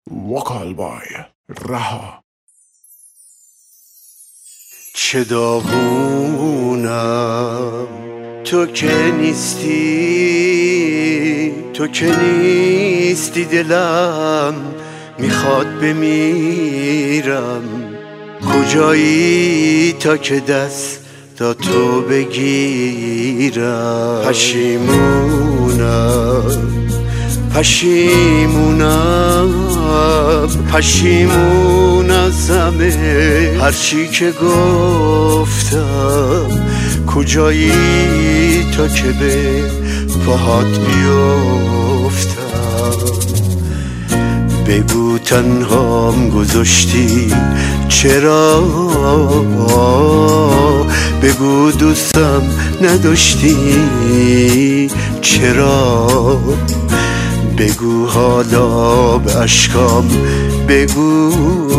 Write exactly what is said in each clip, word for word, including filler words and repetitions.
وکالبای رها. چه داغونم تو که نیستی، تو که نیستی دلم میخواد بمیرم. کجایی تا که دست تا تو بگیرم؟ پشیمونم پشیمونم پشیمون از همه هر چی که گفتم. کجایی تا که به پاهات بیفتم؟ بگو تنهام گذاشتی چرا؟ بگو دوستم نداشتی چرا؟ بگو حالا به اشکام بگو،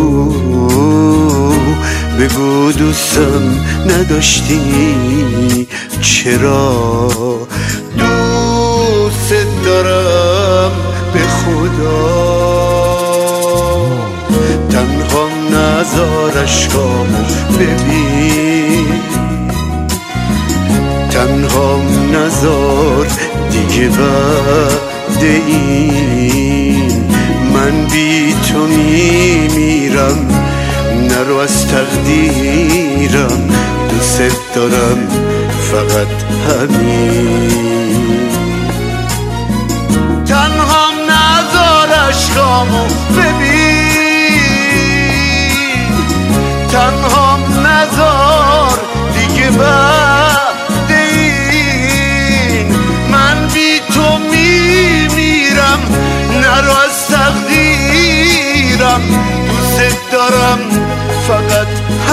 بگو دوستم نداشتی چرا؟ دوست دارم به خدا، تنها نذار اشکامو ببین، تنها نذار دیگه بعد این من بی تو میمیرم. نرو از تقدیرم، دوست دارم فقط همین. تنها نذار اشکامو ببین، تنها نذار دیگه بعد این من بی تو میمیرم. نرو از تقدیرم، دوست دارم فقط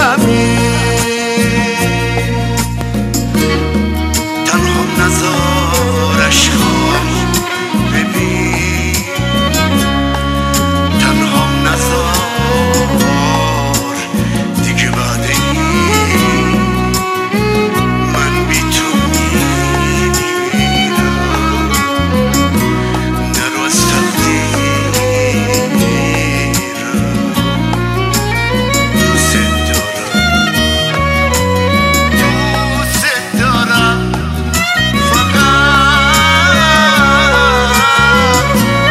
همین. تنها نذار اشکامو ببین، تنها نذار دیگه بعد این من بی تو میمیرم. نرو از تقدیرم، دوست دارم، دوست دارم فقط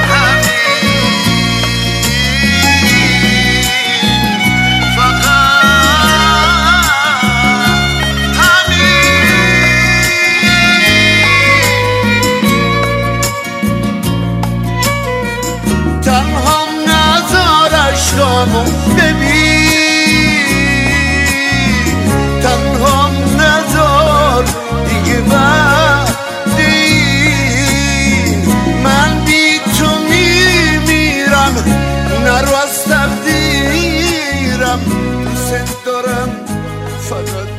همین، فقط همین. تنها نذار اشکامو ببین، تنها نذار دیگه بعد این من بی تو میمیرم. نرو از تقدیرم، دوست دارم فقط